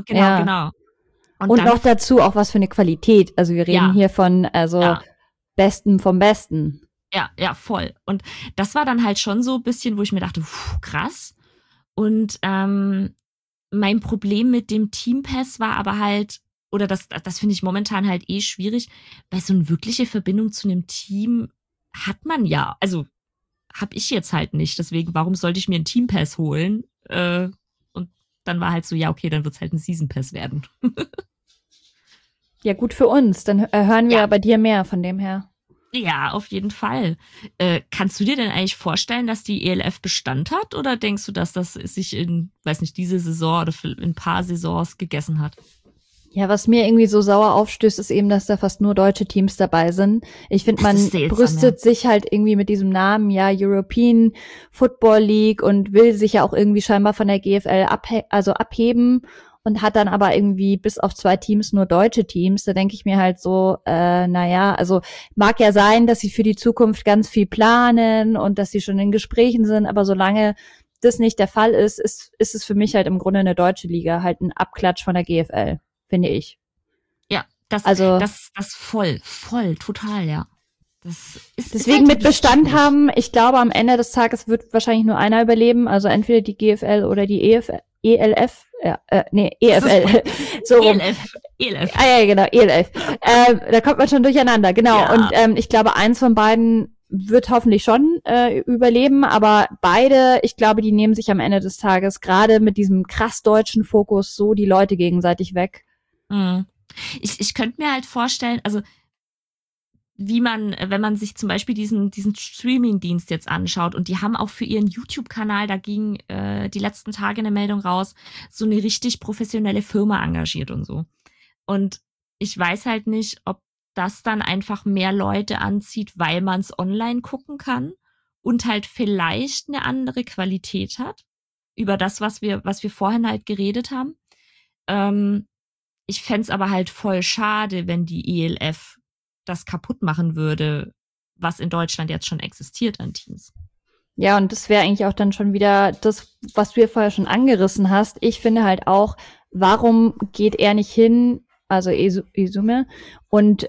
Und dann noch dazu auch was für eine Qualität. Also wir reden hier von ja. Besten vom Besten. Ja, voll. Und das war dann halt schon so ein bisschen, wo ich mir dachte, krass. Und mein Problem mit dem Team Pass war aber halt, oder das finde ich momentan halt schwierig, weil so eine wirkliche Verbindung zu einem Team hat man ja. Also habe ich jetzt halt nicht. Deswegen, warum sollte ich mir einen Team Pass holen? Und dann war halt so, ja, okay, dann wird's halt ein Season Pass werden. Ja, gut für uns. Dann hören wir bei dir mehr von dem her. Ja, auf jeden Fall. Kannst du dir denn eigentlich vorstellen, dass die ELF Bestand hat? Oder denkst du, dass das sich in, weiß nicht, diese Saison oder in ein paar Saisons gegessen hat? Ja, was mir irgendwie so sauer aufstößt, ist eben, dass da fast nur deutsche Teams dabei sind. Ich finde, man brüstet sich halt irgendwie mit diesem Namen, ja, European Football League und will sich ja auch irgendwie scheinbar von der GFL abheben und hat dann aber irgendwie bis auf 2 Teams nur deutsche Teams. Da denke ich mir halt so, also mag ja sein, dass sie für die Zukunft ganz viel planen und dass sie schon in Gesprächen sind, aber solange das nicht der Fall ist es für mich halt im Grunde eine deutsche Liga, halt ein Abklatsch von der GFL. Finde ich. Ja, das voll, total, ja. Das ist deswegen halt mit Bestand haben, ich glaube, am Ende des Tages wird wahrscheinlich nur einer überleben, also entweder die GFL oder die ELF. EFL. So rum. ELF. Ah ja, genau, ELF. Da kommt man schon durcheinander, genau. Ja. Und ich glaube, eins von beiden wird hoffentlich schon überleben, aber beide, ich glaube, die nehmen sich am Ende des Tages gerade mit diesem krass deutschen Fokus so die Leute gegenseitig weg. Ich könnte mir halt vorstellen, also wie man, wenn man sich zum Beispiel diesen Streaming-Dienst jetzt anschaut und die haben auch für ihren YouTube-Kanal, da ging die letzten Tage eine Meldung raus, so eine richtig professionelle Firma engagiert und so. Und ich weiß halt nicht, ob das dann einfach mehr Leute anzieht, weil man es online gucken kann und halt vielleicht eine andere Qualität hat über das, was wir vorhin halt geredet haben. Ich fänd's aber halt voll schade, wenn die ELF das kaputt machen würde, was in Deutschland jetzt schon existiert an Teams. Ja, und das wäre eigentlich auch dann schon wieder das, was du ja vorher schon angerissen hast. Ich finde halt auch, warum geht er nicht hin, also Esume, und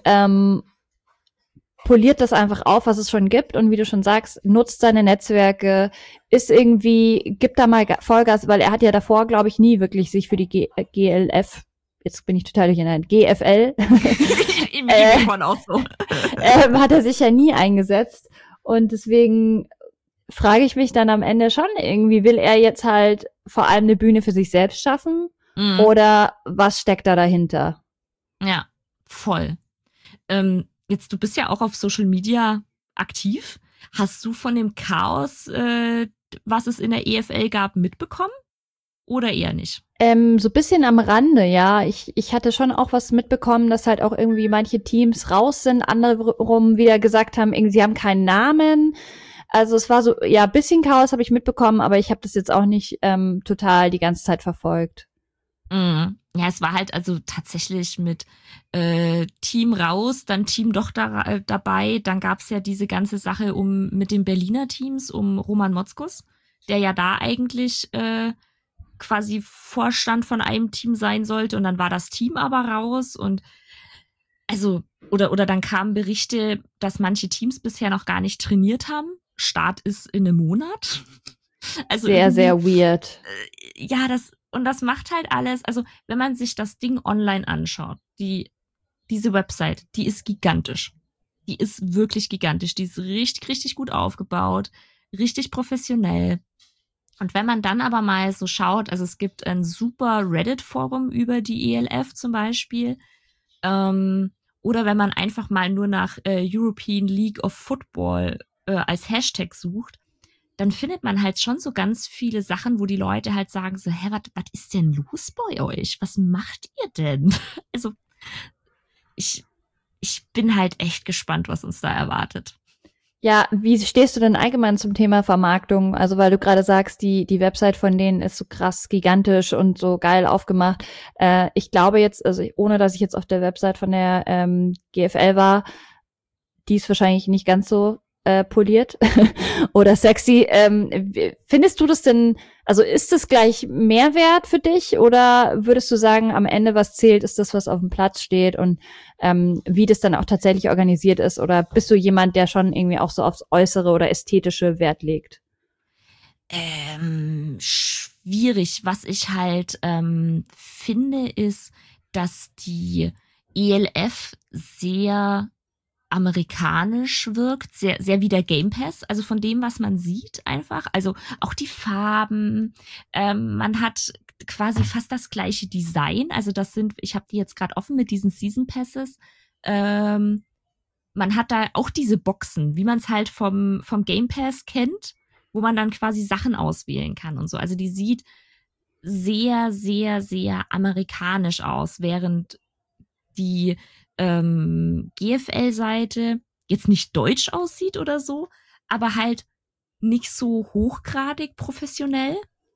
poliert das einfach auf, was es schon gibt und wie du schon sagst, nutzt seine Netzwerke, gibt da mal Vollgas, weil er hat ja davor, glaube ich, nie wirklich sich für die GLF, jetzt bin ich total durcheinander, GFL, auch so. Hat er sich ja nie eingesetzt und deswegen frage ich mich dann am Ende schon irgendwie, will er jetzt halt vor allem eine Bühne für sich selbst schaffen oder was steckt da dahinter? Ja, voll. Jetzt, du bist ja auch auf Social Media aktiv. Hast du von dem Chaos, was es in der EFL gab, mitbekommen? Oder eher nicht? So ein bisschen am Rande, ja. Ich hatte schon auch was mitbekommen, dass halt auch irgendwie manche Teams raus sind, andere rum wieder gesagt haben, irgendwie sie haben keinen Namen. Also es war so, ja, ein bisschen Chaos habe ich mitbekommen, aber ich habe das jetzt auch nicht total die ganze Zeit verfolgt. Ja, es war halt also tatsächlich mit Team raus, dann Team doch dabei. Dann gab's ja diese ganze Sache mit den Berliner Teams, um Roman Motzkus, der ja da eigentlich quasi Vorstand von einem Team sein sollte. Und dann war das Team aber raus. Und Also, oder dann kamen Berichte, dass manche Teams bisher noch gar nicht trainiert haben. Start ist in einem Monat. Also Sehr, irgendwie, sehr weird. ja, und das macht halt alles. Also, wenn man sich das Ding online anschaut, diese Website, die ist gigantisch. Die ist wirklich gigantisch. Die ist richtig, richtig gut aufgebaut, richtig professionell. Und wenn man dann aber mal so schaut, also es gibt ein super Reddit-Forum über die ELF zum Beispiel, oder wenn man einfach mal nur nach European League of Football als Hashtag sucht, dann findet man halt schon so ganz viele Sachen, wo die Leute halt sagen so, hä, was ist denn los bei euch? Was macht ihr denn? Also ich, ich bin halt echt gespannt, was uns da erwartet. Ja, wie stehst du denn allgemein zum Thema Vermarktung? Also, weil du gerade sagst, die Website von denen ist so krass gigantisch und so geil aufgemacht. Ich glaube jetzt, also ohne dass ich jetzt auf der Website von der GFL war, die ist wahrscheinlich nicht ganz so poliert oder sexy. Findest du das denn, also ist das gleich Mehrwert für dich oder würdest du sagen, am Ende was zählt, ist das, was auf dem Platz steht und wie das dann auch tatsächlich organisiert ist? Oder bist du jemand, der schon irgendwie auch so aufs Äußere oder Ästhetische Wert legt? Schwierig. Was ich halt finde, ist, dass die ELF sehr amerikanisch wirkt, sehr, sehr wie der Game Pass, also von dem, was man sieht einfach. Also auch die Farben, man hat quasi fast das gleiche Design. Also das sind, ich habe die jetzt gerade offen mit diesen Season Passes. Man hat da auch diese Boxen, wie man es halt vom Game Pass kennt, wo man dann quasi Sachen auswählen kann und so. Also die sieht sehr, sehr, sehr amerikanisch aus, während die GFL-Seite jetzt nicht deutsch aussieht oder so, aber halt nicht so hochgradig professionell.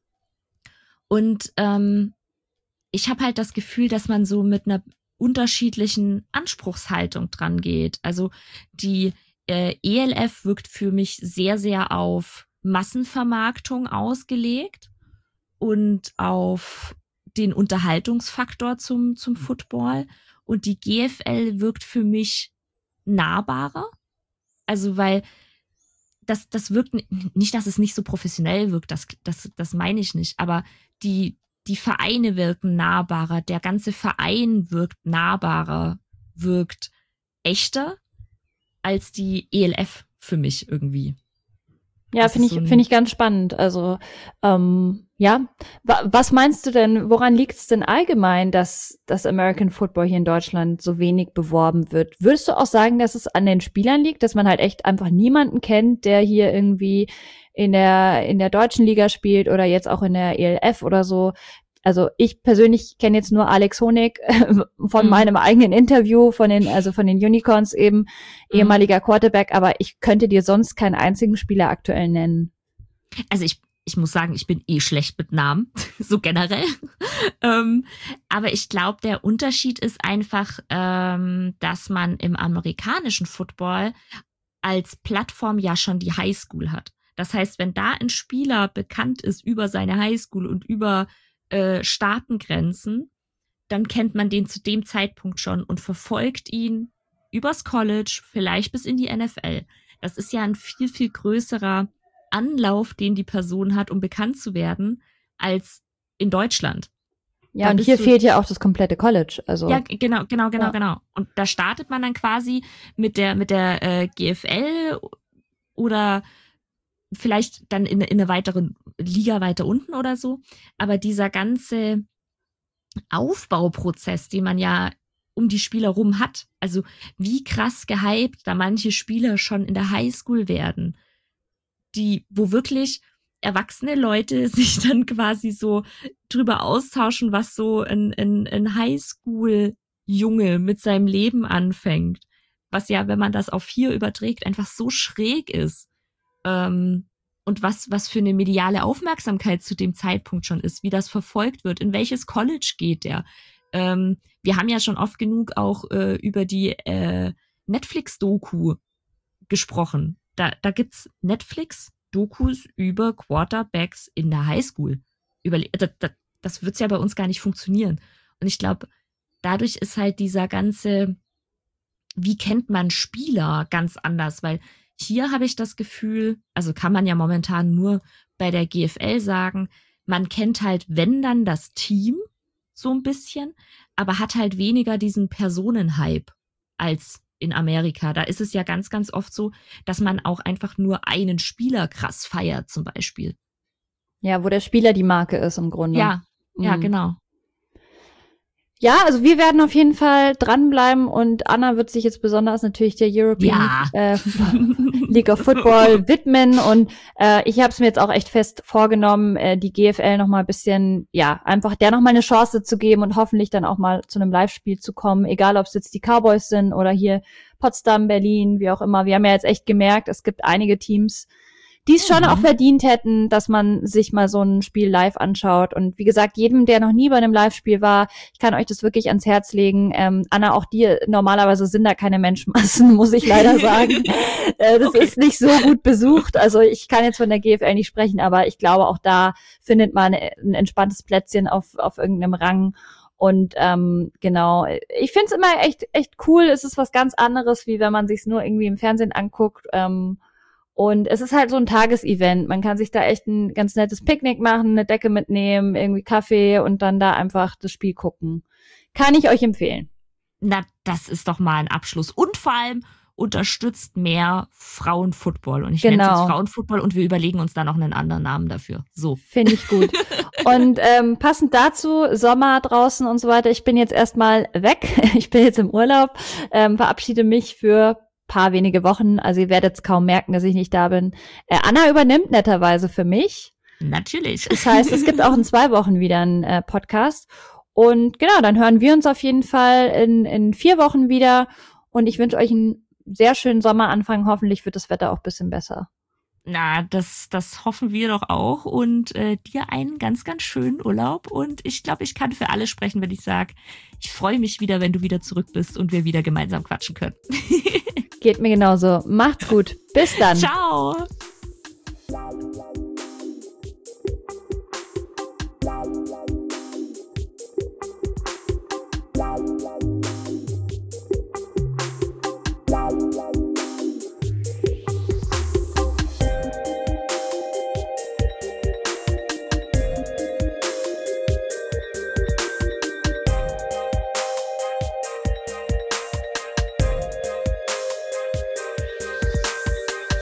Und ich habe halt das Gefühl, dass man so mit einer unterschiedlichen Anspruchshaltung dran geht. Also die ELF wirkt für mich sehr, sehr auf Massenvermarktung ausgelegt und auf den Unterhaltungsfaktor zum Football. Und die GFL wirkt für mich nahbarer. Also, weil das wirkt nicht, dass es nicht so professionell wirkt, das meine ich nicht, aber die Vereine wirken nahbarer, der ganze Verein wirkt nahbarer, wirkt echter als die ELF für mich irgendwie. Ja, Das ist finde ich ganz spannend. Also ja, was meinst du denn? Woran liegt es denn allgemein, dass das American Football hier in Deutschland so wenig beworben wird? Würdest du auch sagen, dass es an den Spielern liegt, dass man halt echt einfach niemanden kennt, der hier irgendwie in der deutschen Liga spielt oder jetzt auch in der ELF oder so? Also ich persönlich kenne jetzt nur Alex Honig von meinem eigenen Interview, von den Unicorns eben, ehemaliger Quarterback, aber ich könnte dir sonst keinen einzigen Spieler aktuell nennen. Also ich muss sagen, ich bin schlecht mit Namen, so generell. Aber ich glaube, der Unterschied ist einfach, dass man im amerikanischen Football als Plattform ja schon die Highschool hat. Das heißt, wenn da ein Spieler bekannt ist über seine Highschool und über Staatengrenzen, dann kennt man den zu dem Zeitpunkt schon und verfolgt ihn übers College, vielleicht bis in die NFL. Das ist ja ein viel, viel größerer Anlauf, den die Person hat, um bekannt zu werden, als in Deutschland. Ja, und hier fehlt ja auch das komplette College. Also ja, genau. Und da startet man dann quasi mit der GFL oder vielleicht dann in eine weitere Liga weiter unten oder so. Aber dieser ganze Aufbauprozess, den man ja um die Spieler rum hat, also wie krass gehypt da manche Spieler schon in der Highschool werden, wo wirklich erwachsene Leute sich dann quasi so drüber austauschen, was so ein Highschool-Junge mit seinem Leben anfängt. Was ja, wenn man das auf hier überträgt, einfach so schräg ist. Und was für eine mediale Aufmerksamkeit zu dem Zeitpunkt schon ist, wie das verfolgt wird, in welches College geht der. Wir haben ja schon oft genug auch über die Netflix-Doku gesprochen. Da gibt's Netflix-Dokus über Quarterbacks in der Highschool. Das wird's ja bei uns gar nicht funktionieren. Und ich glaube, dadurch ist halt dieser ganze wie kennt man Spieler ganz anders, weil hier habe ich das Gefühl, also kann man ja momentan nur bei der GFL sagen, man kennt halt, wenn dann das Team so ein bisschen, aber hat halt weniger diesen Personenhype als in Amerika. Da ist es ja ganz, ganz oft so, dass man auch einfach nur einen Spieler krass feiert zum Beispiel. Ja, wo der Spieler die Marke ist im Grunde. Ja, genau. Ja, also wir werden auf jeden Fall dranbleiben und Anna wird sich jetzt besonders natürlich der European League of Football widmen und ich habe es mir jetzt auch echt fest vorgenommen, die GFL noch mal ein bisschen, einfach der noch mal eine Chance zu geben und hoffentlich dann auch mal zu einem Live-Spiel zu kommen, egal ob es jetzt die Cowboys sind oder hier Potsdam, Berlin, wie auch immer. Wir haben ja jetzt echt gemerkt, es gibt einige Teams, die es schon auch verdient hätten, dass man sich mal so ein Spiel live anschaut. Und wie gesagt, jedem, der noch nie bei einem Live-Spiel war, ich kann euch das wirklich ans Herz legen. Anna, auch dir, normalerweise sind da keine Menschenmassen, muss ich leider sagen. Das ist nicht so gut besucht. Also ich kann jetzt von der GFL nicht sprechen, aber ich glaube, auch da findet man ein entspanntes Plätzchen auf irgendeinem Rang. Und genau, ich find's immer echt cool. Es ist was ganz anderes, wie wenn man sich's nur irgendwie im Fernsehen anguckt. Und es ist halt so ein Tagesevent. Man kann sich da echt ein ganz nettes Picknick machen, eine Decke mitnehmen, irgendwie Kaffee und dann da einfach das Spiel gucken. Kann ich euch empfehlen. Na, das ist doch mal ein Abschluss. Und vor allem unterstützt mehr Frauenfootball. Und ich nenne es jetzt Frauenfootball und wir überlegen uns da noch einen anderen Namen dafür. So. Finde ich gut. Und passend dazu, Sommer draußen und so weiter. Ich bin jetzt erstmal weg. Ich bin jetzt im Urlaub, verabschiede mich für paar wenige Wochen, also ihr werdet es kaum merken, dass ich nicht da bin. Anna übernimmt netterweise für mich. Natürlich. Das heißt, es gibt auch in 2 Wochen wieder einen Podcast. Und genau, dann hören wir uns auf jeden Fall in 4 Wochen wieder. Und ich wünsche euch einen sehr schönen Sommeranfang. Hoffentlich wird das Wetter auch ein bisschen besser. Na, das hoffen wir doch auch. Und dir einen ganz, ganz schönen Urlaub. Und ich glaube, ich kann für alle sprechen, wenn ich sage, ich freue mich wieder, wenn du wieder zurück bist und wir wieder gemeinsam quatschen können. Geht mir genauso. Macht's gut. Bis dann. Ciao.